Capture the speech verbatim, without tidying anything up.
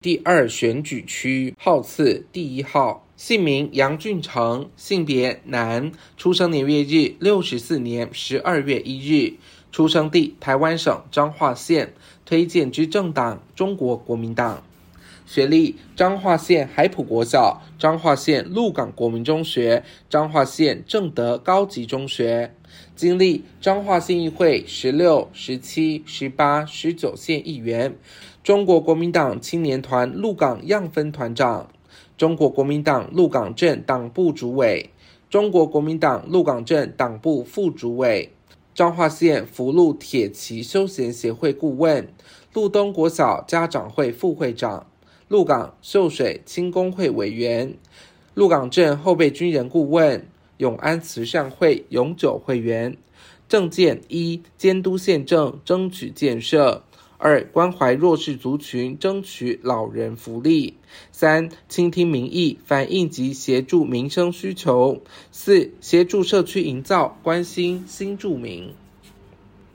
第二选举区，号次第一号，姓名杨俊成，性别男，出生年月日六十四年十二月一日，出生地台湾省彰化县，推荐之政党中国国民党。学历彰化县海埔国小、彰化县鹿港国民中学、彰化县正德高级中学。经历彰化县议会十六、十七、十八、十九县议员，中国国民党青年团鹿港样分团长，中国国民党鹿港镇党部主委，中国国民党鹿港镇党部副主委，彰化县福鹿铁骑休闲协会顾问，鹿东国小家长会副会长，鹿港秀水青工会委员，鹿港镇后备军人顾问，永安慈善会永久会员。政见一、监督县政，争取建设；二、关怀弱势族群，争取老人福利；三、倾听民意，反映及协助民生需求；四、协助社区营造，关心新住民。